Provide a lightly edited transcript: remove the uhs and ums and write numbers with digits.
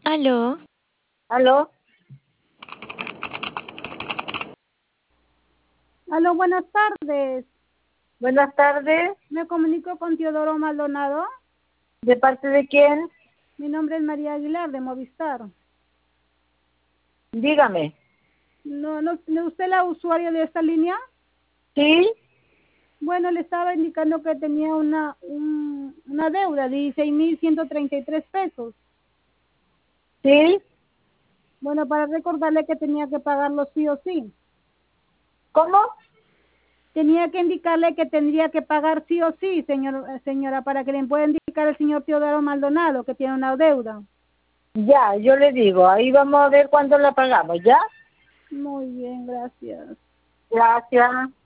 Aló, ¿Aló? Aló, buenas tardes. Buenas tardes. Me comunico con Teodoro Maldonado. ¿De parte de quién? Mi nombre es María Aguilar, de Movistar. Dígame. ¿No usted la usuaria de esta línea? ¿Sí? Bueno, le estaba indicando que tenía una deuda de 16.133 pesos. ¿Sí? Bueno, para recordarle que tenía que pagarlo sí o sí. ¿Cómo? Tenía que indicarle que tendría que pagar sí o sí, señora, para que le pueda indicar el señor Teodoro Maldonado que tiene una deuda. Ya, yo le digo, ahí vamos a ver cuándo la pagamos, ¿ya? Muy bien, gracias. Gracias.